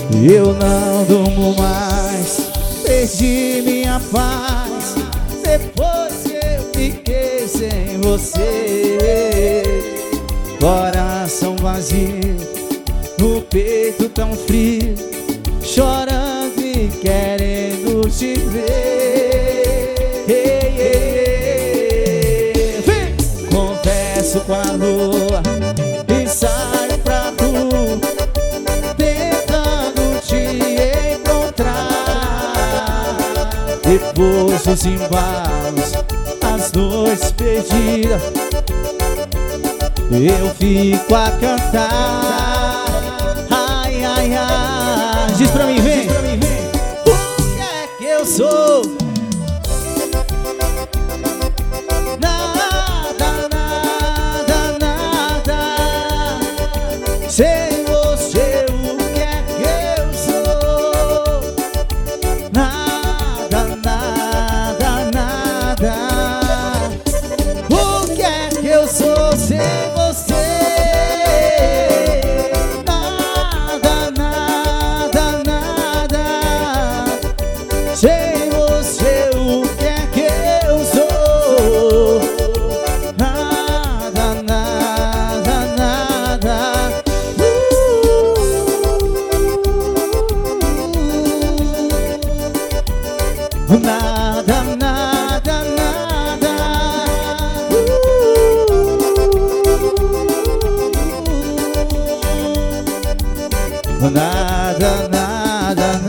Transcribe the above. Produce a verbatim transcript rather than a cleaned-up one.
Eu não durmo mais, perdi minha paz depois que eu fiquei sem você. Coração vazio, no peito tão frio, chorando e querendo te ver. Hey, hey, hey. Converso com a lua e saio pra rua, tentando te encontrar. Depois dos embalos, as noites perdidas, eu fico a cantar. Ai, ai, ai. Diz pra mim, vem. O que é que eu sou? Nada, nada, nada. Sem você, o que é que eu sou? Nada, nada, nada. O que é que eu sou sem você? Nada, nada, nada. Sem você, o que é que eu sou? Nada, nada, nada. Uh, nada, nada, nada. Uh, nada, nada,